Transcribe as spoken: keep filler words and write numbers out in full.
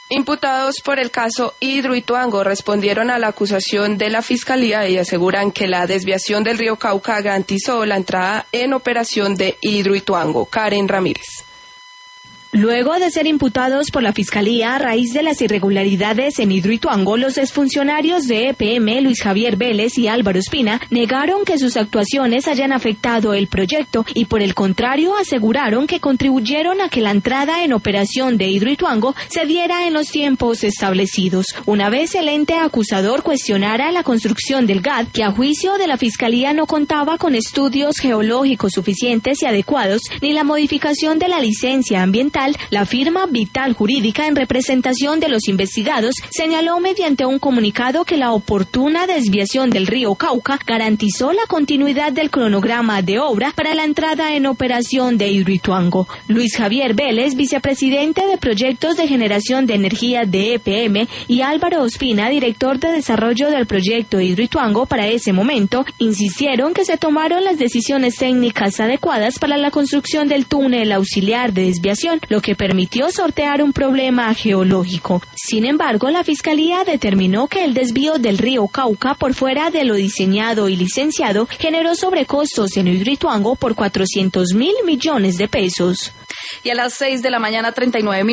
Imputados por el caso Hidroituango respondieron a la acusación de la Fiscalía y aseguran que la desviación del río Cauca garantizó la entrada en operación de Hidroituango. Karen Ramírez. Luego de ser imputados por la Fiscalía a raíz de las irregularidades en Hidroituango, los exfuncionarios de E P M, Luis Javier Vélez y Álvaro Ospina, negaron que sus actuaciones hayan afectado el proyecto y por el contrario aseguraron que contribuyeron a que la entrada en operación de Hidroituango se diera en los tiempos establecidos. Una vez el ente acusador cuestionara la construcción del G A D, que a juicio de la Fiscalía no contaba con estudios geológicos suficientes y adecuados, ni la modificación de la licencia ambiental, la firma Vital Jurídica, en representación de los investigados, señaló mediante un comunicado que la oportuna desviación del río Cauca garantizó la continuidad del cronograma de obra para la entrada en operación de Hidroituango. Luis Javier Vélez, vicepresidente de Proyectos de Generación de Energía de E P M, y Álvaro Ospina, director de desarrollo del proyecto Hidroituango para ese momento, insistieron que se tomaron las decisiones técnicas adecuadas para la construcción del túnel auxiliar de desviación, lo que permitió sortear un problema geológico. Sin embargo, la Fiscalía determinó que el desvío del río Cauca por fuera de lo diseñado y licenciado generó sobrecostos en Hidroituango por cuatrocientos mil millones de pesos. Y a las seis de la mañana, treinta y nueve minutos.